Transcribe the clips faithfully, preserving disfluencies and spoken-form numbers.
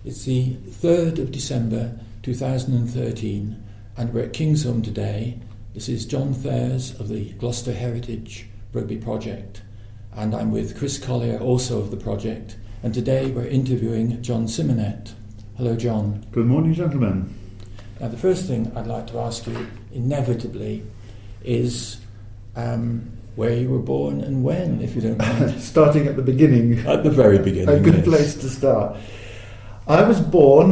It's the third of December two thousand thirteen, and we're at Kingsholm today. This is John Thayers of the Gloucester Heritage Rugby Project, and I'm with Chris Collier, also of the project, and today we're interviewing John Simonet. Hello, John. Good morning, gentlemen. Now, the first thing I'd like to ask you, inevitably, is um, where you were born and when, if you don't mind. Starting at the beginning. At the very beginning. A good yes. place to start. I was born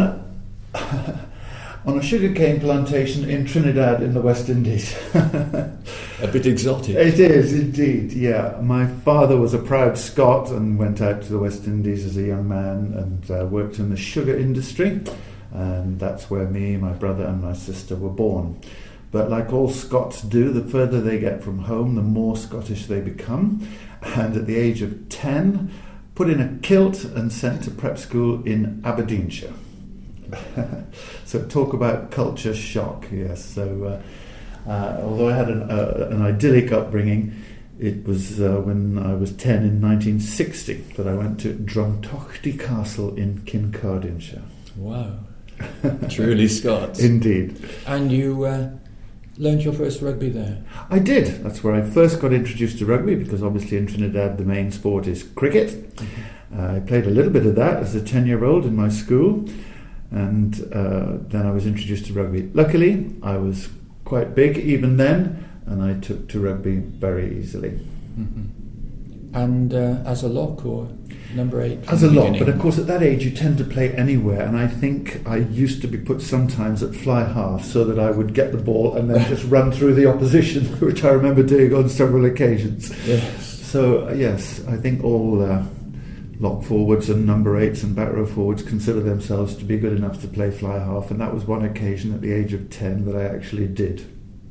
on a sugarcane plantation in Trinidad in the West Indies. A bit exotic. It is, indeed, yeah. My father was a proud Scot and went out to the West Indies as a young man and uh, worked in the sugar industry. And that's where me, my brother and my sister were born. But like all Scots do, the further they get from home, the more Scottish they become. And at the age of ten, put in a kilt and sent to prep school in Aberdeenshire. So talk about culture shock, yes. So uh, uh, although I had an, uh, an idyllic upbringing, it was uh, when I was ten in nineteen sixty that I went to Drumtochty Castle in Kincardineshire. Wow. Truly Scots. Indeed. And you uh, learned your first rugby there? I did. That's where I first got introduced to rugby, because obviously in Trinidad the main sport is cricket. Mm-hmm. Uh, I played a little bit of that as a ten-year-old in my school, and uh, then I was introduced to rugby. Luckily, I was quite big even then, and I took to rugby very easily. Mm-hmm. And uh, as a lock or number eight? As a lock, but of course at that age you tend to play anywhere, and I think I used to be put sometimes at fly half so that I would get the ball and then just run through the opposition, which I remember doing on several occasions. Yes. So uh, yes, I think all uh, lock forwards and number eights and back row forwards consider themselves to be good enough to play fly half, and that was one occasion at the age of ten that I actually did.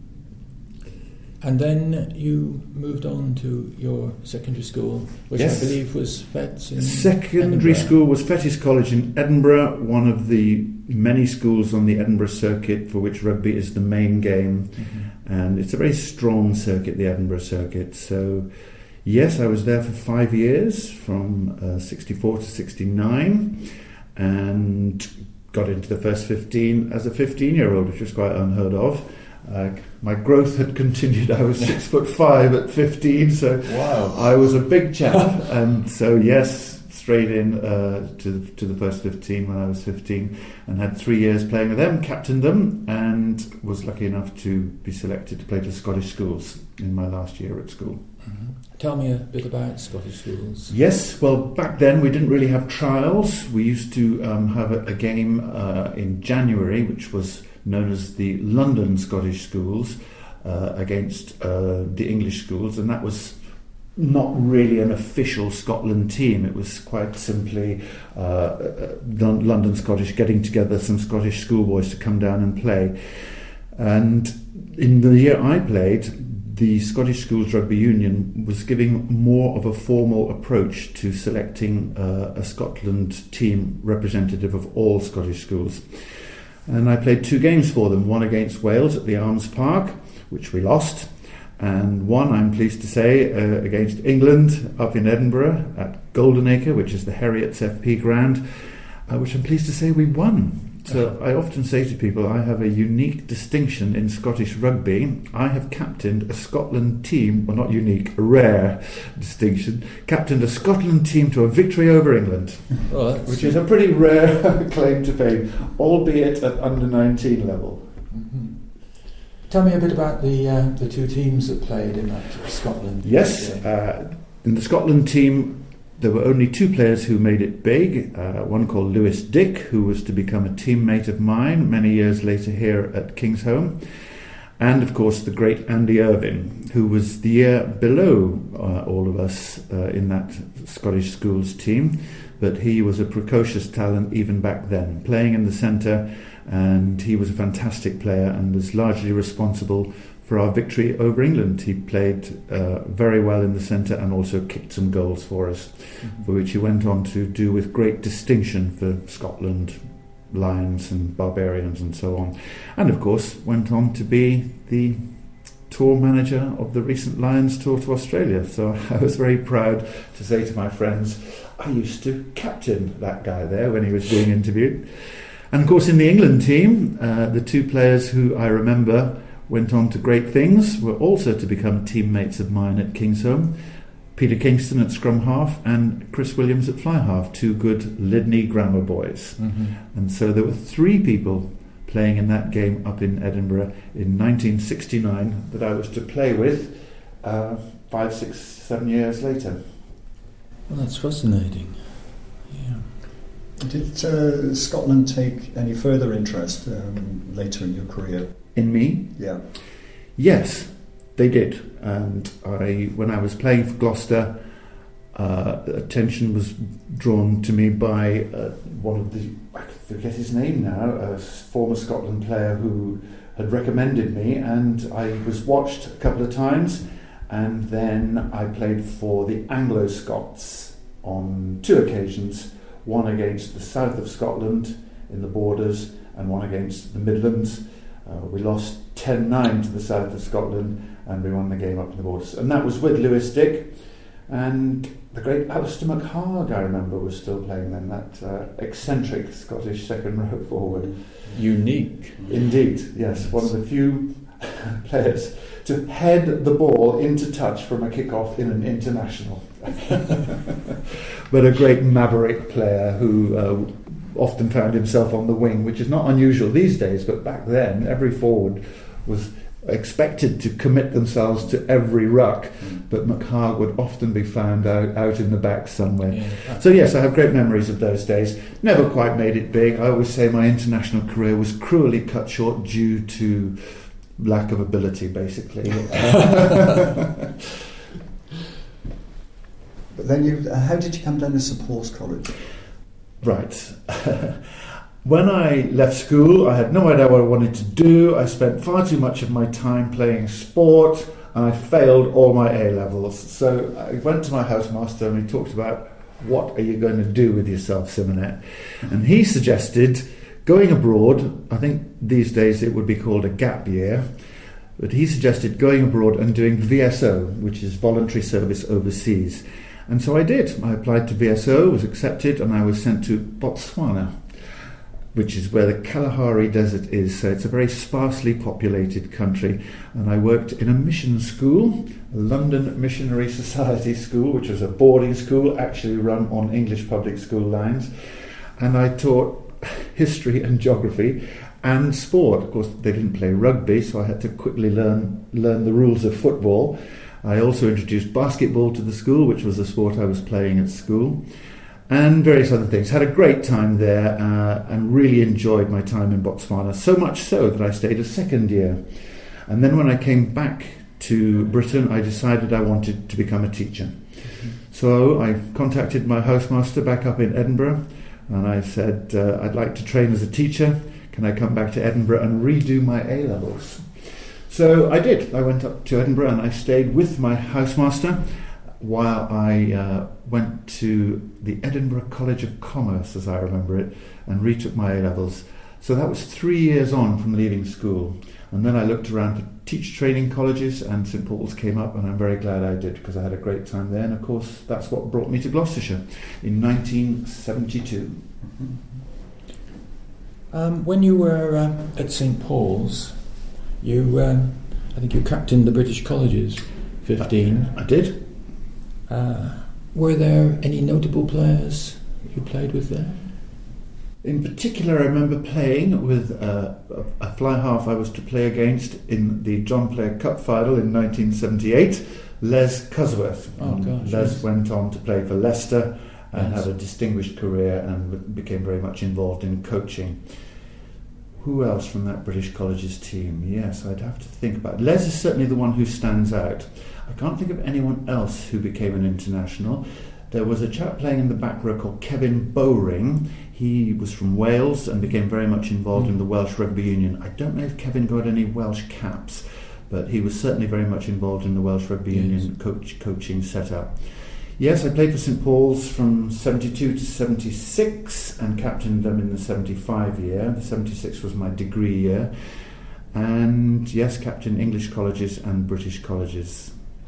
And then you moved on to your secondary school, which yes. I believe was Fettes in Secondary Edinburgh. school was Fettes College in Edinburgh, one of the many schools on the Edinburgh circuit for which rugby is the main game. Mm-hmm. And it's a very strong circuit, the Edinburgh circuit. So, yes, I was there for five years, from uh, sixty-four to sixty-nine, and got into the first fifteen as a fifteen-year-old, which was quite unheard of. Uh, my growth had continued. I was six foot five at fifteen, so wow. I was a big chap. And so, yes, straight in uh, to to the first fifteen when I was fifteen, and had three years playing with them, captained them, and was lucky enough to be selected to play for Scottish schools in my last year at school. Mm-hmm. Tell me a bit about Scottish schools. Yes, well, back then we didn't really have trials. We used to um, have a, a game uh, in January, which was known as the London Scottish Schools, uh, against uh, the English schools, and that was not really an official Scotland team. It was quite simply uh, London Scottish getting together some Scottish schoolboys to come down and play. And in the year I played, the Scottish Schools Rugby Union was giving more of a formal approach to selecting uh, a Scotland team representative of all Scottish schools. And I played two games for them, one against Wales at the Arms Park, which we lost, and one, I'm pleased to say, uh, against England up in Edinburgh at Goldenacre, which is the Heriots F P ground, uh, which I'm pleased to say we won. So I often say to people, I have a unique distinction in Scottish rugby. I have captained a Scotland team, well, not unique, a rare distinction, captained a Scotland team to a victory over England, well, which is a pretty rare claim to fame, albeit at under nineteen level. Mm-hmm. Tell me a bit about the uh, the two teams that played in that Scotland. Yes, uh, in the Scotland team, there were only two players who made it big, uh, one called Lewis Dick, who was to become a teammate of mine many years later here at Kingsholm, and of course the great Andy Irvine, who was the year below uh, all of us uh, in that Scottish schools team, but he was a precocious talent even back then, playing in the centre, and he was a fantastic player and was largely responsible for our victory over England. He played uh, very well in the centre and also kicked some goals for us, mm-hmm. for which he went on to do with great distinction for Scotland, Lions and Barbarians and so on. And of course went on to be the tour manager of the recent Lions tour to Australia. So I was very proud to say to my friends, I used to captain that guy there when he was being interviewed. And of course in the England team, uh, the two players who I remember went on to great things were also to become teammates of mine at Kingsholm. Peter Kingston at scrum half and Chris Williams at fly half, two good Lydney grammar boys. Mm-hmm. And so there were three people playing in that game up in Edinburgh in nineteen sixty-nine that I was to play with uh, five, six, seven years later. Well, that's fascinating. Yeah. Did uh, Scotland take any further interest um, later in your career? In me? Yeah. Yes, they did. And I, when I was playing for Gloucester, uh, attention was drawn to me by uh, one of the, I forget his name now, a former Scotland player who had recommended me, and I was watched a couple of times, and then I played for the Anglo-Scots on two occasions, one against the south of Scotland in the Borders and one against the Midlands. Uh, we lost ten nine to the south of Scotland and we won the game up in the Borders. And that was with Lewis Dick. And the great Alistair McHarg, I remember, was still playing then, that uh, eccentric Scottish second row forward. Unique. Indeed, yes. One of the few players to head the ball into touch from a kick-off in an international. But a great maverick player who uh, often found himself on the wing, which is not unusual these days, but back then every forward was expected to commit themselves to every ruck, mm. but McHarg would often be found out, out in the back somewhere. Yeah. So yes, I have great memories of those days. Never quite made it big. I always say my international career was cruelly cut short due to lack of ability, basically. But then you, uh, how did you come down to St Paul's College? Right. When I left school, I had no idea what I wanted to do. I spent far too much of my time playing sport, and I failed all my A-levels. So I went to my housemaster and we talked about, what are you going to do with yourself, Simonet? And he suggested going abroad. I think these days it would be called a gap year. But he suggested going abroad and doing V S O, which is voluntary service overseas. And so I did. I applied to V S O, was accepted, and I was sent to Botswana, which is where the Kalahari Desert is. So it's a very sparsely populated country. And I worked in a mission school, a London Missionary Society school, which was a boarding school, actually run on English public school lines. And I taught history and geography and sport. Of course, they didn't play rugby, so I had to quickly learn learn the rules of football. I also introduced basketball to the school, which was the sport I was playing at school, and various other things. Had a great time there uh, and really enjoyed my time in Botswana, so much so that I stayed a second year. And then when I came back to Britain, I decided I wanted to become a teacher. Mm-hmm. So I contacted my housemaster back up in Edinburgh, and I said, uh, I'd like to train as a teacher. Can I come back to Edinburgh and redo my A-levels? So I did. I went up to Edinburgh and I stayed with my housemaster while I uh, went to the Edinburgh College of Commerce, as I remember it, and retook my A-levels. So that was three years on from leaving school. And then I looked around for teacher training colleges, and St Paul's came up, and I'm very glad I did, because I had a great time there. And of course, that's what brought me to Gloucestershire in nineteen seventy-two. Mm-hmm. Um, when you were uh, at St Paul's, you, um, I think you captained the British colleges, fifteen. I, I did. Uh, were there any notable players you played with there? In particular, I remember playing with uh, a fly half I was to play against in the John Player Cup final in nineteen seventy-eight, Les Cusworth. Oh, gosh, Les yes. went on to play for Leicester and yes. had a distinguished career and became very much involved in coaching. Who else from that British Colleges team? Yes, I'd have to think about it. Les is certainly the one who stands out. I can't think of anyone else who became an international. There was a chap playing in the back row called Kevin Bowring. He was from Wales and became very much involved mm. in the Welsh Rugby Union. I don't know if Kevin got any Welsh caps, but he was certainly very much involved in the Welsh Rugby yes. Union coach, coaching setup. Yes, I played for St Paul's from seventy-two to seventy-six and captained them in the seventy-five year. The seventy-six was my degree year. and yes, captain English colleges and British colleges.